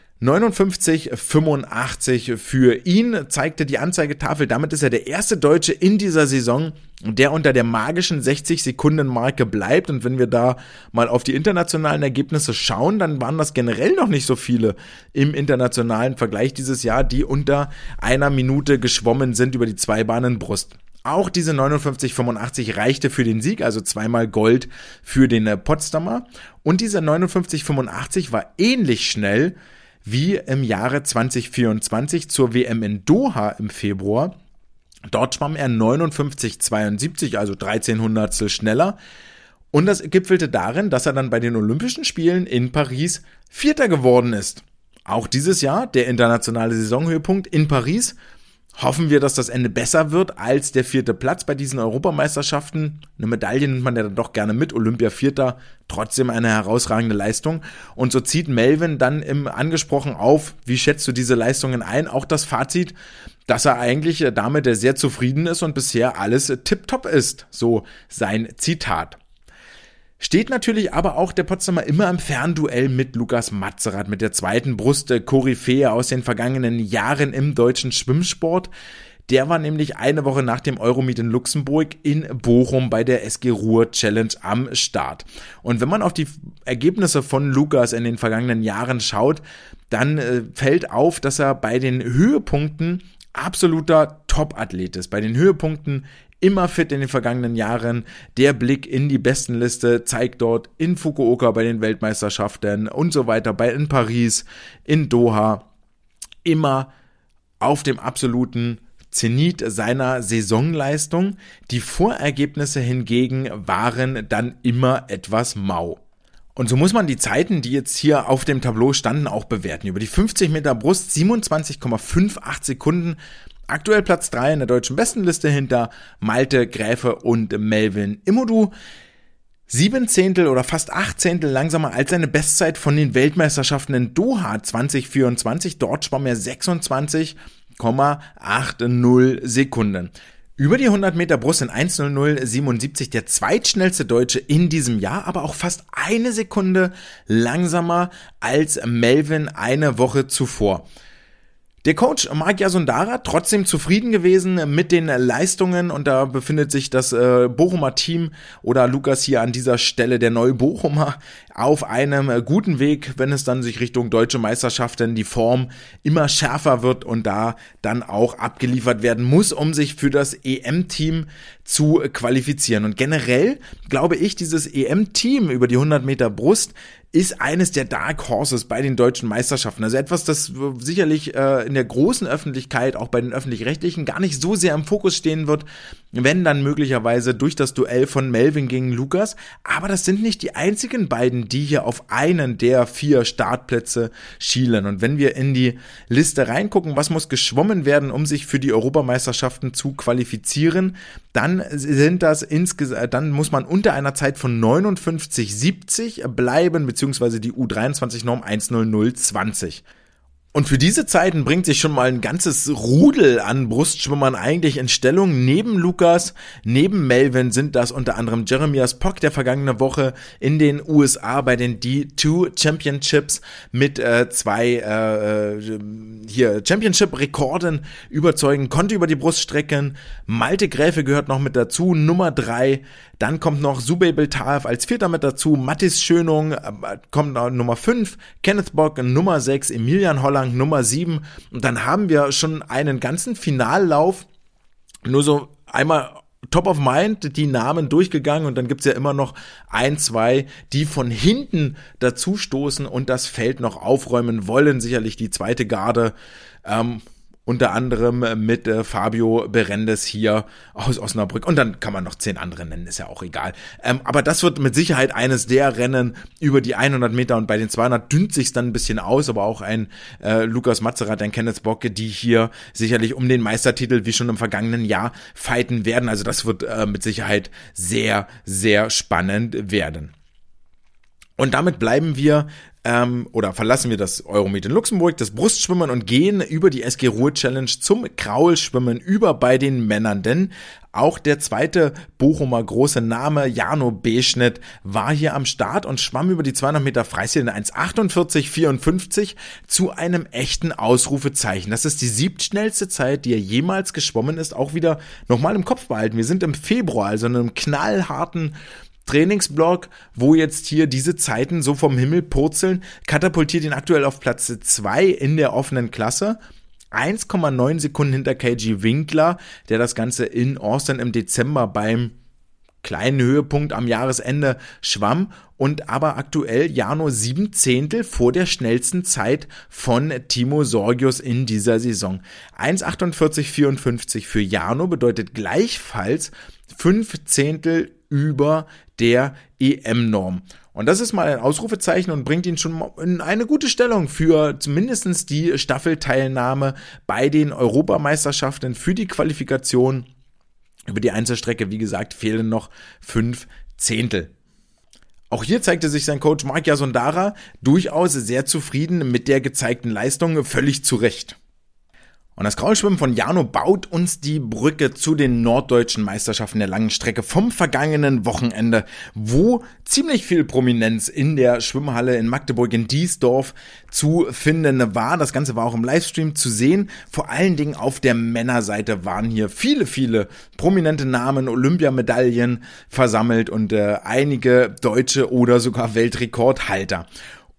59,85 für ihn, zeigte die Anzeigetafel. Damit ist er der erste Deutsche in dieser Saison, der unter der magischen 60-Sekunden-Marke bleibt. Und wenn wir da mal auf die internationalen Ergebnisse schauen, dann waren das generell noch nicht so viele im internationalen Vergleich dieses Jahr, die unter einer Minute geschwommen sind über die Zweibahnenbrust. Auch diese 59,85 reichte für den Sieg, also 2-mal Gold für den Potsdamer. Und diese 59,85 war ähnlich schnell wie im Jahre 2024 zur WM in Doha im Februar. Dort schwamm er 59,72, also 13 Hundertstel schneller. Und das gipfelte darin, dass er dann bei den Olympischen Spielen in Paris Vierter geworden ist. Auch dieses Jahr der internationale Saisonhöhepunkt in Paris. Hoffen wir, dass das Ende besser wird als der 4. Platz bei diesen Europameisterschaften. Eine Medaille nimmt man ja dann doch gerne mit. Olympia 4. Trotzdem eine herausragende Leistung. Und so zieht Melvin dann angesprochen auf, wie schätzt du diese Leistungen ein? Auch das Fazit, dass er eigentlich damit sehr zufrieden ist und bisher alles tipptopp ist. So sein Zitat. Steht natürlich aber auch der Potsdamer immer im Fernduell mit Lukas Matzerath, mit der zweiten Brust-Koryphäe aus den vergangenen Jahren im deutschen Schwimmsport. Der war nämlich eine Woche nach dem Euromeet in Luxemburg in Bochum bei der SG Ruhr Challenge am Start. Und wenn man auf die Ergebnisse von Lukas in den vergangenen Jahren schaut, dann fällt auf, dass er bei den Höhepunkten absoluter Top-Athlet ist. Bei den Höhepunkten immer fit in den vergangenen Jahren. Der Blick in die Bestenliste zeigt dort in Fukuoka bei den Weltmeisterschaften und so weiter, in Paris, in Doha, immer auf dem absoluten Zenit seiner Saisonleistung. Die Vorergebnisse hingegen waren dann immer etwas mau. Und so muss man die Zeiten, die jetzt hier auf dem Tableau standen, auch bewerten. Über die 50 Meter Brust 27,58 Sekunden. Aktuell Platz 3 in der deutschen Bestenliste hinter Malte Gräfe und Melvin Imodu. 7 Zehntel oder fast 8 Zehntel langsamer als seine Bestzeit von den Weltmeisterschaften in Doha 2024. Dort schwamm er 26,80 Sekunden. Über die 100 Meter Brust in 1:00,77 der zweitschnellste Deutsche in diesem Jahr, aber auch fast eine Sekunde langsamer als Melvin eine Woche zuvor. Der Coach Marc Jasundara trotzdem zufrieden gewesen mit den Leistungen und da befindet sich das Bochumer Team oder Lukas hier an dieser Stelle, der neue Bochumer, auf einem guten Weg, wenn es dann sich Richtung deutsche Meisterschaften die Form immer schärfer wird und da dann auch abgeliefert werden muss, um sich für das EM-Team zu qualifizieren. Und generell glaube ich, dieses EM-Team über die 100 Meter Brust ist eines der Dark Horses bei den deutschen Meisterschaften. Also etwas, das sicherlich in der großen Öffentlichkeit, auch bei den Öffentlich-Rechtlichen, gar nicht so sehr im Fokus stehen wird, wenn dann möglicherweise durch das Duell von Melvin gegen Lukas. Aber das sind nicht die einzigen beiden, die hier auf einen der 4 Startplätze schielen. Und wenn wir in die Liste reingucken, was muss geschwommen werden, um sich für die Europameisterschaften zu qualifizieren, dann dann muss man unter einer Zeit von 59,70 bleiben, beziehungsweise die U23-Norm 1:00,20. Und für diese Zeiten bringt sich schon mal ein ganzes Rudel an Brustschwimmern eigentlich in Stellung. Neben Lukas, neben Melvin sind das unter anderem Jeremias Pock, der vergangene Woche in den USA bei den D2 Championships mit 2 Championship-Rekorden überzeugen konnte über die Bruststrecken. Malte Gräfe gehört noch mit dazu, Nummer 3. Dann kommt noch Subey Beltaev als 4. mit dazu, Mattis Schönung kommt Nummer 5, Kenneth Bock Nummer 6, Emilian Holland Nummer 7 und dann haben wir schon einen ganzen Finallauf, nur so einmal top of mind die Namen durchgegangen und dann gibt's ja immer noch 1, 2, die von hinten dazu stoßen und das Feld noch aufräumen wollen, sicherlich die zweite Garde, unter anderem mit Fabio Berendes hier aus Osnabrück und dann kann man noch 10 andere nennen, ist ja auch egal. Aber das wird mit Sicherheit eines der Rennen über die 100 Meter und bei den 200 dünnt sich's dann ein bisschen aus, aber auch ein Lukas Matzerath, ein Kenneth Bocke, die hier sicherlich um den Meistertitel wie schon im vergangenen Jahr fighten werden. Also das wird mit Sicherheit sehr, sehr spannend werden. Und damit bleiben wir verlassen wir das Euromeet in Luxemburg, das Brustschwimmen und gehen über die SG Ruhr Challenge zum Kraulschwimmen über bei den Männern, denn auch der zweite Bochumer große Name, Jano Beschnitt, war hier am Start und schwamm über die 200 Meter Freistil in 1:48,54 zu einem echten Ausrufezeichen. Das ist die 7. Zeit, die er jemals geschwommen ist, auch wieder nochmal im Kopf behalten. Wir sind im Februar, also in einem knallharten Trainingsblock, wo jetzt hier diese Zeiten so vom Himmel purzeln, katapultiert ihn aktuell auf Platz 2 in der offenen Klasse. 1,9 Sekunden hinter KG Winkler, der das Ganze in Austin im Dezember beim kleinen Höhepunkt am Jahresende schwamm und aber aktuell Jano 7 Zehntel vor der schnellsten Zeit von Timo Sorgius in dieser Saison. 1:48,54 für Jano bedeutet gleichfalls 5 Zehntel über der EM-Norm. Und das ist mal ein Ausrufezeichen und bringt ihn schon in eine gute Stellung für zumindest die Staffelteilnahme bei den Europameisterschaften für die Qualifikation. Über die Einzelstrecke, wie gesagt, fehlen noch 5 Zehntel. Auch hier zeigte sich sein Coach Marc Jasundara durchaus sehr zufrieden mit der gezeigten Leistung, völlig zu Recht. Und das Kraulschwimmen von Jano baut uns die Brücke zu den norddeutschen Meisterschaften der langen Strecke vom vergangenen Wochenende, wo ziemlich viel Prominenz in der Schwimmhalle in Magdeburg in Diesdorf zu finden war. Das Ganze war auch im Livestream zu sehen. Vor allen Dingen auf der Männerseite waren hier viele, viele prominente Namen, Olympiamedaillen versammelt und einige deutsche oder sogar Weltrekordhalter.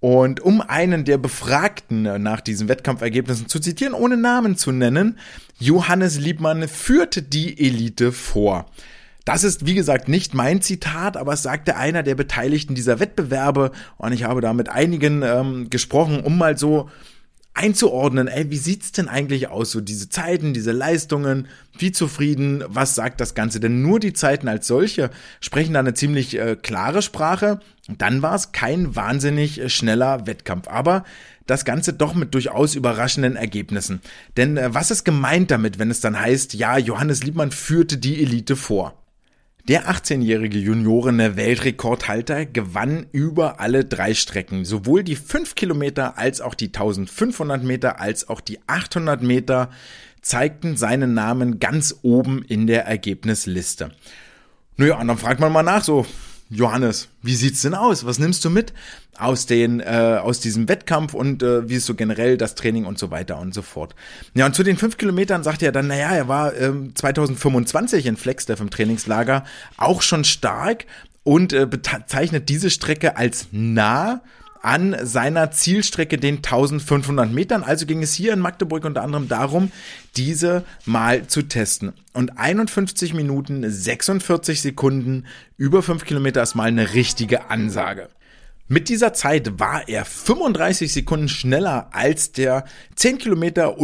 Und um einen der Befragten nach diesen Wettkampfergebnissen zu zitieren, ohne Namen zu nennen, Johannes Liebmann führte die Elite vor. Das ist, wie gesagt, nicht mein Zitat, aber es sagte einer der Beteiligten dieser Wettbewerbe, und ich habe da mit einigen gesprochen, um mal so einzuordnen, wie sieht's denn eigentlich aus, so diese Zeiten, diese Leistungen, wie zufrieden, was sagt das Ganze? Denn nur die Zeiten als solche sprechen da eine ziemlich klare Sprache. Dann war es kein wahnsinnig schneller Wettkampf, aber das Ganze doch mit durchaus überraschenden Ergebnissen. Denn was ist gemeint damit, wenn es dann heißt, ja, Johannes Liebmann führte die Elite vor? Der 18-jährige Junioren-Weltrekordhalter gewann über alle 3 Strecken, sowohl die 5 Kilometer als auch die 1500 Meter als auch die 800 Meter zeigten seinen Namen ganz oben in der Ergebnisliste. Naja, und dann fragt man mal nach, so, Johannes, wie sieht's denn aus? Was nimmst du mit aus diesem Wettkampf und wie ist so generell das Training und so weiter und so fort? Ja, und zu den 5 Kilometern sagte er dann, er war 2025 in Flagstaff im Trainingslager auch schon stark und bezeichnet diese Strecke als nah an seiner Zielstrecke, den 1500 Metern. Also ging es hier in Magdeburg unter anderem darum, diese mal zu testen. Und 51 Minuten, 46 Sekunden, über 5 Kilometer ist mal eine richtige Ansage. Mit dieser Zeit war er 35 Sekunden schneller als der 10 Kilometer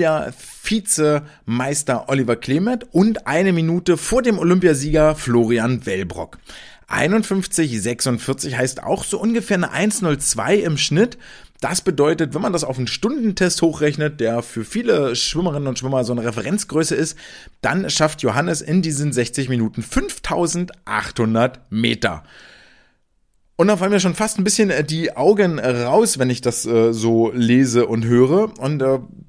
Olympia-Vizemeister Oliver Clement und 1 Minute vor dem Olympiasieger Florian Wellbrock. 51,46 heißt auch so ungefähr eine 1,02 im Schnitt. Das bedeutet, wenn man das auf einen Stundentest hochrechnet, der für viele Schwimmerinnen und Schwimmer so eine Referenzgröße ist, dann schafft Johannes in diesen 60 Minuten 5800 Meter. Und da fallen mir schon fast ein bisschen die Augen raus, wenn ich das so lese und höre. Und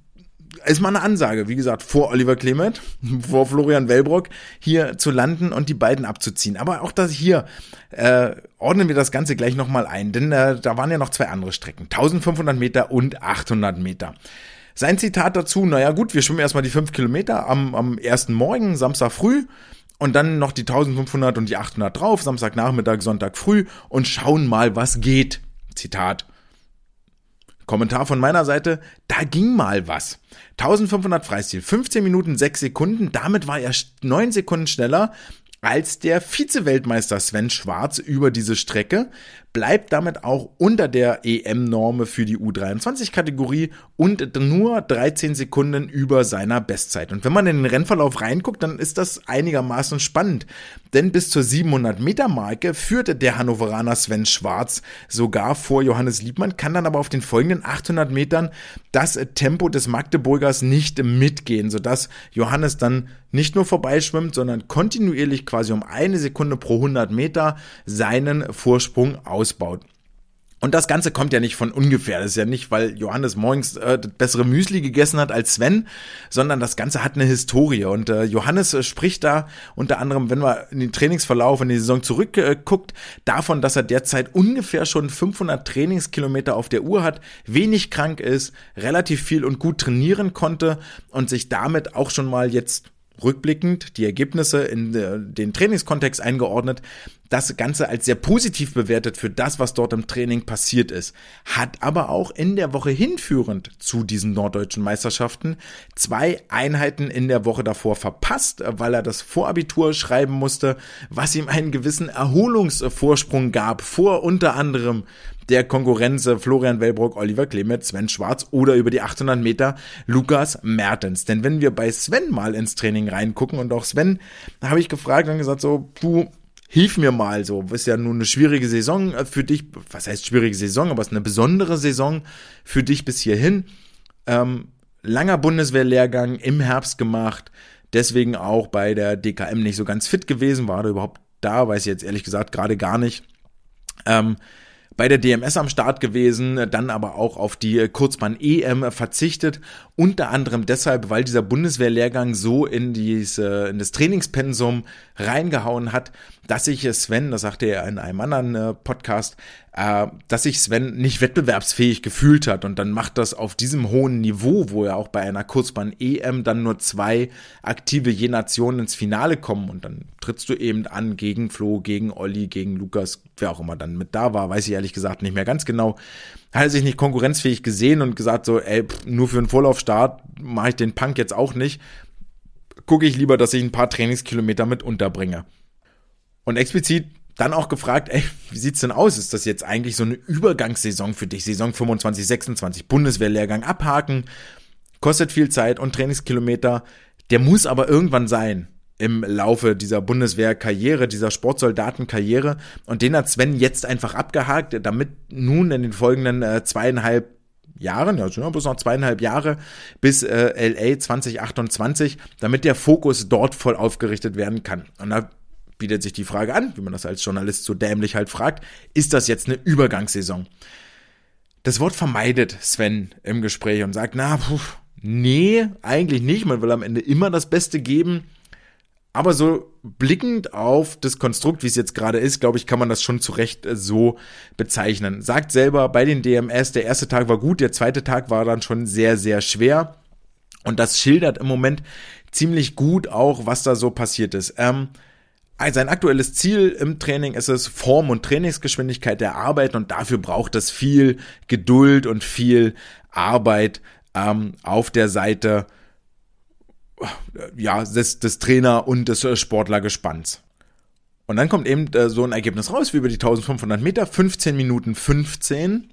ist mal eine Ansage, wie gesagt, vor Oliver Clement, vor Florian Wellbrock hier zu landen und die beiden abzuziehen. Aber auch das hier ordnen wir das Ganze gleich nochmal ein, denn da waren ja noch 2 andere Strecken, 1500 Meter und 800 Meter. Sein Zitat dazu, naja gut, wir schwimmen erstmal die 5 Kilometer am ersten Morgen, Samstag früh, und dann noch die 1500 und die 800 drauf, Samstagnachmittag, Sonntag früh und schauen mal, was geht. Zitat. Kommentar von meiner Seite, da ging mal was. 1500 Freistil, 15 Minuten 6 Sekunden, damit war er 9 Sekunden schneller als der Vize-Weltmeister Sven Schwarz über diese Strecke, bleibt damit auch unter der EM-Norme für die U23-Kategorie und nur 13 Sekunden über seiner Bestzeit. Und wenn man in den Rennverlauf reinguckt, dann ist das einigermaßen spannend, denn bis zur 700-Meter-Marke führte der Hannoveraner Sven Schwarz sogar vor Johannes Liebmann, kann dann aber auf den folgenden 800 Metern das Tempo des Magdeburgers nicht mitgehen, sodass Johannes dann nicht nur vorbeischwimmt, sondern kontinuierlich quasi um 1 Sekunde pro 100 Meter seinen Vorsprung ausbaut. Und das Ganze kommt ja nicht von ungefähr. Das ist ja nicht, weil Johannes morgens das bessere Müsli gegessen hat als Sven, sondern das Ganze hat eine Historie. Und Johannes spricht da unter anderem, wenn man in den Trainingsverlauf in die Saison zurückguckt, davon, dass er derzeit ungefähr schon 500 Trainingskilometer auf der Uhr hat, wenig krank ist, relativ viel und gut trainieren konnte und sich damit auch schon mal jetzt rückblickend die Ergebnisse in den Trainingskontext eingeordnet, das Ganze als sehr positiv bewertet für das, was dort im Training passiert ist, hat aber auch in der Woche hinführend zu diesen norddeutschen Meisterschaften 2 Einheiten in der Woche davor verpasst, weil er das Vorabitur schreiben musste, was ihm einen gewissen Erholungsvorsprung gab vor unter anderem der Konkurrenz Florian Wellbrock, Oliver Clement, Sven Schwarz oder über die 800 Meter Lukas Mertens. Denn wenn wir bei Sven mal ins Training reingucken und auch Sven, da habe ich gefragt und gesagt so, du, hilf mir mal so, ist ja nun eine schwierige Saison für dich, was heißt schwierige Saison, aber es ist eine besondere Saison für dich bis hierhin. Langer Bundeswehrlehrgang im Herbst gemacht, deswegen auch bei der DKM nicht so ganz fit gewesen, war da überhaupt da, weiß ich jetzt ehrlich gesagt gerade gar nicht. Bei der DMS am Start gewesen, dann aber auch auf die Kurzbahn-EM verzichtet, unter anderem deshalb, weil dieser Bundeswehrlehrgang so in das Trainingspensum reingehauen hat, dass sich Sven, das sagte er in einem anderen Podcast, dass sich Sven nicht wettbewerbsfähig gefühlt hat und dann macht das auf diesem hohen Niveau, wo ja auch bei einer Kurzbahn-EM dann nur 2 aktive Je-Nationen ins Finale kommen und dann trittst du eben an gegen Flo, gegen Olli, gegen Lukas, wer auch immer dann mit da war, weiß ich ehrlich ehrlich gesagt nicht mehr ganz genau. Hat er sich nicht konkurrenzfähig gesehen und gesagt so, nur für einen Vorlaufstart mache ich den Punk jetzt auch nicht. Gucke ich lieber, dass ich ein paar Trainingskilometer mit unterbringe. Und explizit dann auch gefragt, wie sieht's denn aus? Ist das jetzt eigentlich so eine Übergangssaison für dich? Saison 25, 26, Bundeswehrlehrgang abhaken, kostet viel Zeit und Trainingskilometer. Der muss aber irgendwann sein im Laufe dieser Bundeswehrkarriere, dieser Sportsoldatenkarriere. Und den hat Sven jetzt einfach abgehakt, damit nun in den folgenden 2,5 Jahren, ja, sind bloß noch 2,5 Jahre bis LA 2028, damit der Fokus dort voll aufgerichtet werden kann. Und da bietet sich die Frage an, wie man das als Journalist so dämlich halt fragt, ist das jetzt eine Übergangssaison? Das Wort vermeidet Sven im Gespräch und sagt, nee, eigentlich nicht, man will am Ende immer das Beste geben, aber so blickend auf das Konstrukt, wie es jetzt gerade ist, glaube ich, kann man das schon zu Recht so bezeichnen. Sagt selber, bei den DMS, der erste Tag war gut, der zweite Tag war dann schon sehr, sehr schwer und das schildert im Moment ziemlich gut auch, was da so passiert ist. Sein aktuelles Ziel im Training ist es, Form- und Trainingsgeschwindigkeit erarbeiten und dafür braucht es viel Geduld und viel Arbeit auf der Seite des Trainer und des Sportlergespanns. Und dann kommt eben so ein Ergebnis raus, wie über die 1500 Meter, 15 Minuten 15.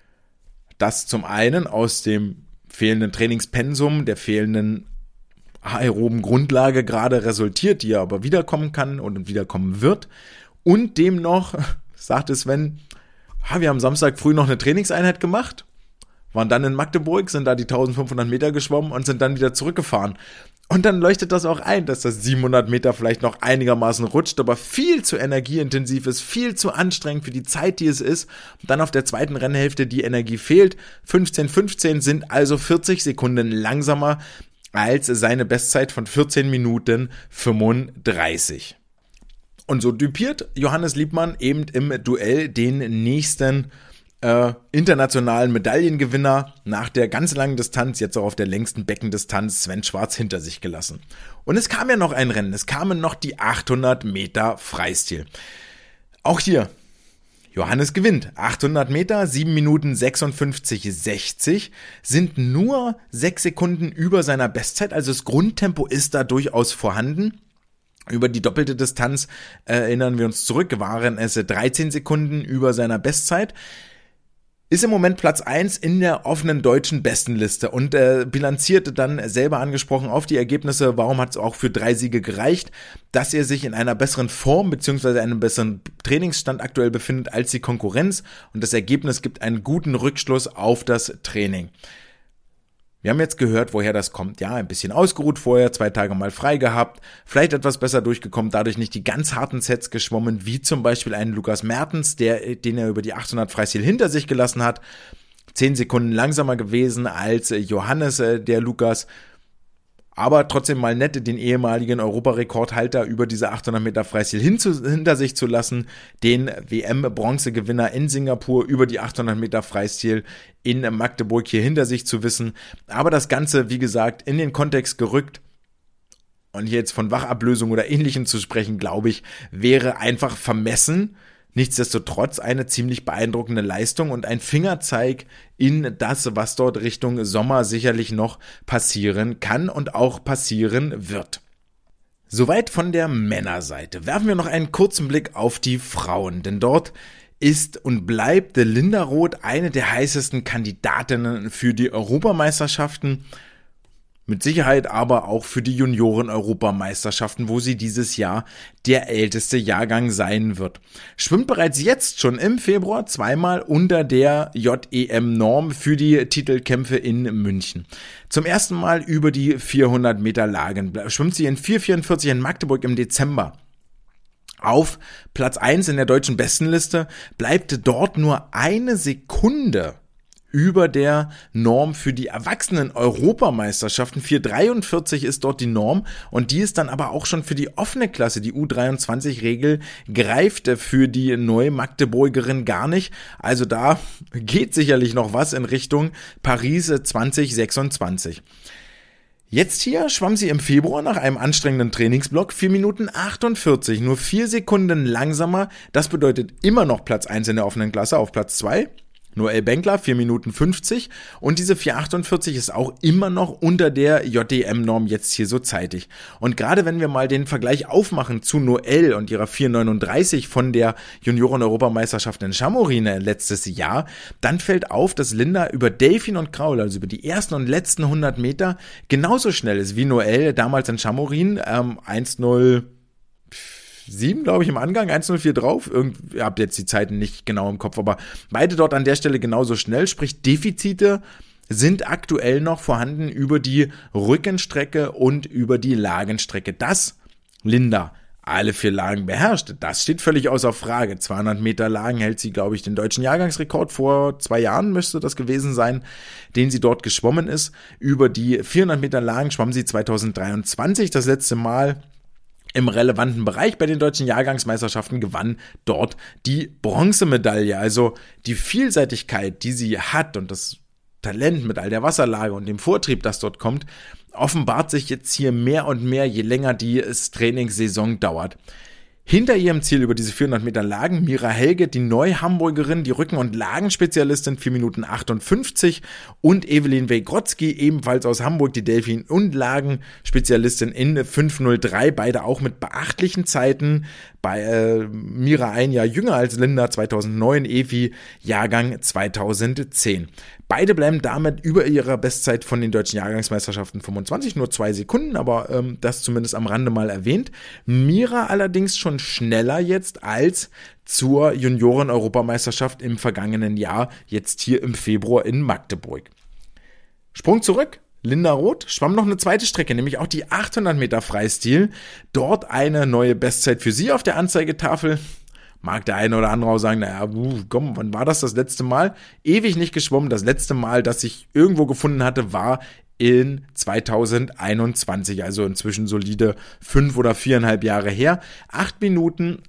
Das zum einen aus dem fehlenden Trainingspensum, der fehlenden aeroben Grundlage gerade resultiert, die er aber wiederkommen kann und wiederkommen wird. Und dem noch, sagte Sven, wir haben Samstag früh noch eine Trainingseinheit gemacht, waren dann in Magdeburg, sind da die 1500 Meter geschwommen und sind dann wieder zurückgefahren. Und dann leuchtet das auch ein, dass das 700 Meter vielleicht noch einigermaßen rutscht, aber viel zu energieintensiv ist, viel zu anstrengend für die Zeit, die es ist. Und dann auf der zweiten Rennhälfte die Energie fehlt. 15:15 sind also 40 Sekunden langsamer als seine Bestzeit von 14 Minuten 35. Und so düpiert Johannes Liebmann eben im Duell den nächsten internationalen Medaillengewinner nach der ganz langen Distanz, jetzt auch auf der längsten Beckendistanz, Sven Schwarz hinter sich gelassen. Und es kam ja noch ein Rennen, es kamen noch die 800 Meter Freistil. Auch hier, Johannes gewinnt. 800 Meter, 7 Minuten 56,60, sind nur 6 Sekunden über seiner Bestzeit, also das Grundtempo ist da durchaus vorhanden. Über die doppelte Distanz erinnern wir uns zurück, waren es 13 Sekunden über seiner Bestzeit. Ist im Moment Platz 1 in der offenen deutschen Bestenliste und bilanzierte dann selber angesprochen auf die Ergebnisse, warum hat es auch für 3 Siege gereicht, dass er sich in einer besseren Form bzw. einem besseren Trainingsstand aktuell befindet als die Konkurrenz und das Ergebnis gibt einen guten Rückschluss auf das Training. Wir haben jetzt gehört, woher das kommt. Ja, ein bisschen ausgeruht vorher, 2 Tage mal frei gehabt, vielleicht etwas besser durchgekommen, dadurch nicht die ganz harten Sets geschwommen, wie zum Beispiel einen Lukas Mertens, den er über die 800 Freistil hinter sich gelassen hat. 10 Sekunden langsamer gewesen als Johannes, der Lukas. Aber trotzdem mal nett, den ehemaligen Europarekordhalter über diese 800 Meter Freistil hinter sich zu lassen, den WM-Bronzegewinner in Singapur über die 800 Meter Freistil in Magdeburg hier hinter sich zu wissen. Aber das Ganze, wie gesagt, in den Kontext gerückt. Und hier jetzt von Wachablösung oder Ähnlichem zu sprechen, glaube ich, wäre einfach vermessen. Nichtsdestotrotz eine ziemlich beeindruckende Leistung und ein Fingerzeig in das, was dort Richtung Sommer sicherlich noch passieren kann und auch passieren wird. Soweit von der Männerseite. Werfen wir noch einen kurzen Blick auf die Frauen, denn dort ist und bleibt Linda Roth eine der heißesten Kandidatinnen für die Europameisterschaften. Mit Sicherheit aber auch für die Junioren-Europameisterschaften, wo sie dieses Jahr der älteste Jahrgang sein wird. Schwimmt bereits jetzt schon im Februar 2-mal unter der JEM-Norm für die Titelkämpfe in München. Zum ersten Mal über die 400 Meter Lagen. Schwimmt sie in 4,44 in Magdeburg im Dezember. Auf Platz 1 in der deutschen Bestenliste, bleibt dort nur 1 Sekunde über der Norm für die Erwachsenen-Europameisterschaften. 4,43 ist dort die Norm und die ist dann aber auch schon für die offene Klasse. Die U23-Regel greift für die neue Magdeburgerin gar nicht. Also da geht sicherlich noch was in Richtung Paris 2026. Jetzt hier schwamm sie im Februar nach einem anstrengenden Trainingsblock 4 Minuten 48, nur 4 Sekunden langsamer. Das bedeutet immer noch Platz 1 in der offenen Klasse auf Platz 2. Noelle Benkler 4 Minuten 50 und diese 4,48 ist auch immer noch unter der JDM-Norm jetzt hier so zeitig. Und gerade wenn wir mal den Vergleich aufmachen zu Noelle und ihrer 4,39 von der Junioren-Europameisterschaft in Chamonix letztes Jahr, dann fällt auf, dass Linda über Delfin und Kraul, also über die ersten und letzten 100 Meter, genauso schnell ist wie Noelle damals in Chamonix, 1,07, glaube ich, im Angang, 1,04 drauf. Ihr habt jetzt die Zeiten nicht genau im Kopf, aber beide dort an der Stelle genauso schnell, sprich Defizite sind aktuell noch vorhanden über die Rückenstrecke und über die Lagenstrecke. Dass Linda alle 4 Lagen beherrscht, das steht völlig außer Frage. 200 Meter Lagen hält sie, glaube ich, den deutschen Jahrgangsrekord. Vor 2 Jahren müsste das gewesen sein, den sie dort geschwommen ist. Über die 400 Meter Lagen schwamm sie 2023 das letzte Mal im relevanten Bereich bei den deutschen Jahrgangsmeisterschaften, gewann dort die Bronzemedaille. Also die Vielseitigkeit, die sie hat und das Talent mit all der Wasserlage und dem Vortrieb, das dort kommt, offenbart sich jetzt hier mehr und mehr, je länger die Trainingssaison dauert. Hinter ihrem Ziel über diese 400 Meter Lagen Mira Helge, die Neu-Hamburgerin, die Rücken- und Lagenspezialistin, 4 Minuten 58 und Evelyn Wegrotzky, ebenfalls aus Hamburg, die Delfin- und Lagenspezialistin in 5:03, beide auch mit beachtlichen Zeiten. Bei Mira ein Jahr jünger als Linda, 2009, Evi Jahrgang 2010. Beide bleiben damit über ihrer Bestzeit von den deutschen Jahrgangsmeisterschaften 25, nur 2 Sekunden, aber das zumindest am Rande mal erwähnt. Mira allerdings schon schneller jetzt als zur Junioren-Europameisterschaft im vergangenen Jahr, jetzt hier im Februar in Magdeburg. Sprung zurück. Linda Roth schwamm noch eine zweite Strecke, nämlich auch die 800 Meter Freistil. Dort eine neue Bestzeit für sie auf der Anzeigetafel. Mag der eine oder andere auch sagen, naja, komm, wann war das letzte Mal? Ewig nicht geschwommen. Das letzte Mal, das ich irgendwo gefunden hatte, war in 2021, also inzwischen solide 5 oder 4,5 Jahre her. 8 Minuten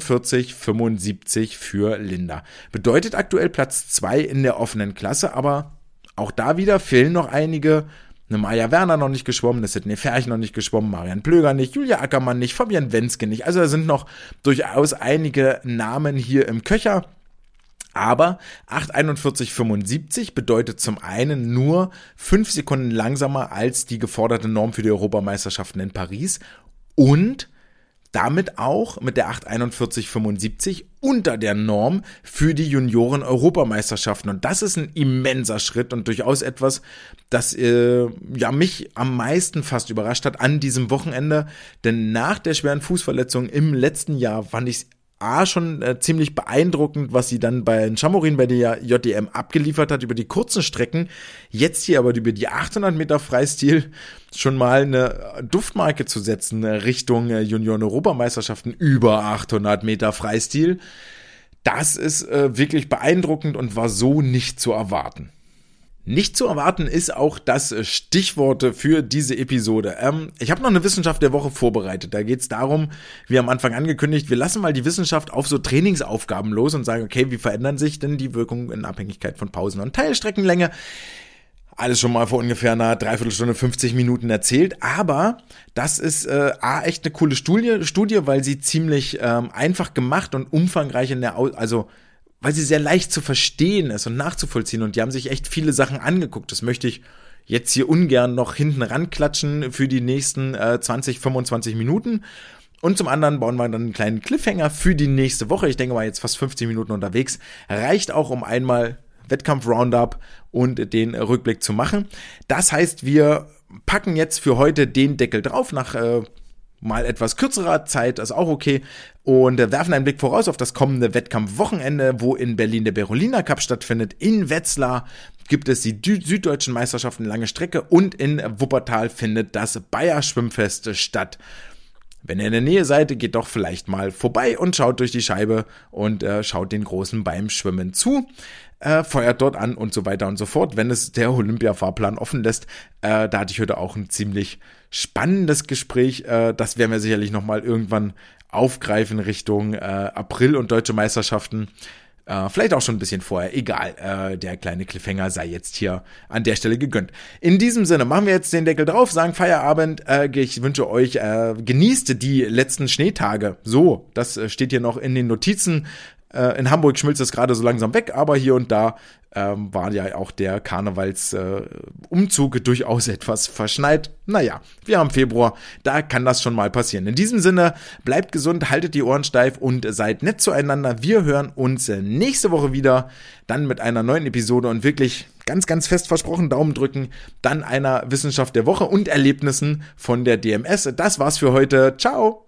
41,75 für Linda. Bedeutet aktuell Platz 2 in der offenen Klasse, aber auch da wieder fehlen noch einige. Eine Maja Werner noch nicht geschwommen, eine Sidney Ferch noch nicht geschwommen, Marian Plöger nicht, Julia Ackermann nicht, Fabian Wenske nicht. Also da sind noch durchaus einige Namen hier im Köcher. Aber 8,41,75 bedeutet zum einen nur 5 Sekunden langsamer als die geforderte Norm für die Europameisterschaften in Paris und damit auch mit der 8,41,75 unter der Norm für die Junioren-Europameisterschaften. Und das ist ein immenser Schritt und durchaus etwas, das mich am meisten fast überrascht hat an diesem Wochenende. Denn nach der schweren Fußverletzung im letzten Jahr fand ich es schon ziemlich beeindruckend, was sie dann bei Chamonix bei der JDM abgeliefert hat über die kurzen Strecken. Jetzt hier aber über die 800 Meter Freistil schon mal eine Duftmarke zu setzen Richtung Junioren-Europameisterschaften über 800 Meter Freistil. Das ist wirklich beeindruckend und war so nicht zu erwarten. Nicht zu erwarten ist auch das Stichwort für diese Episode. Ich habe noch eine Wissenschaft der Woche vorbereitet. Da geht es darum, wie am Anfang angekündigt, wir lassen mal die Wissenschaft auf so Trainingsaufgaben los und sagen, okay, wie verändern sich denn die Wirkungen in Abhängigkeit von Pausen und Teilstreckenlänge? Alles schon mal vor ungefähr einer Dreiviertelstunde, 50 Minuten erzählt, aber das ist echt eine coole Studie, weil sie ziemlich einfach gemacht und umfangreich weil sie sehr leicht zu verstehen ist und nachzuvollziehen und die haben sich echt viele Sachen angeguckt. Das möchte ich jetzt hier ungern noch hinten ranklatschen für die nächsten 20, 25 Minuten. Und zum anderen bauen wir dann einen kleinen Cliffhanger für die nächste Woche. Ich denke mal jetzt fast 15 Minuten unterwegs. Reicht auch, um einmal Wettkampf-Roundup und den Rückblick zu machen. Das heißt, wir packen jetzt für heute den Deckel drauf nach mal etwas kürzerer Zeit, ist auch okay, und werfen einen Blick voraus auf das kommende Wettkampfwochenende, wo in Berlin der Berolina Cup stattfindet. In Wetzlar gibt es die süddeutschen Meisterschaften lange Strecke und in Wuppertal findet das Bayer Schwimmfest statt. Wenn ihr in der Nähe seid, geht doch vielleicht mal vorbei und schaut durch die Scheibe und schaut den Großen beim Schwimmen zu. Feuert dort an und so weiter und so fort, wenn es der Olympia-Fahrplan offen lässt. Da hatte ich heute auch ein ziemlich spannendes Gespräch. Das werden wir sicherlich nochmal irgendwann aufgreifen Richtung April und deutsche Meisterschaften. Vielleicht auch schon ein bisschen vorher, egal, der kleine Cliffhanger sei jetzt hier an der Stelle gegönnt. In diesem Sinne machen wir jetzt den Deckel drauf, sagen Feierabend, ich wünsche euch, genießt die letzten Schneetage. So, das steht hier noch in den Notizen. In Hamburg schmilzt es gerade so langsam weg, aber hier und da war ja auch der Karnevalsumzug durchaus etwas verschneit. Naja, wir haben Februar, da kann das schon mal passieren. In diesem Sinne, bleibt gesund, haltet die Ohren steif und seid nett zueinander. Wir hören uns nächste Woche wieder, dann mit einer neuen Episode und wirklich ganz, ganz fest versprochen, Daumen drücken, dann einer Wissenschaft der Woche und Erlebnissen von der DMS. Das war's für heute. Ciao!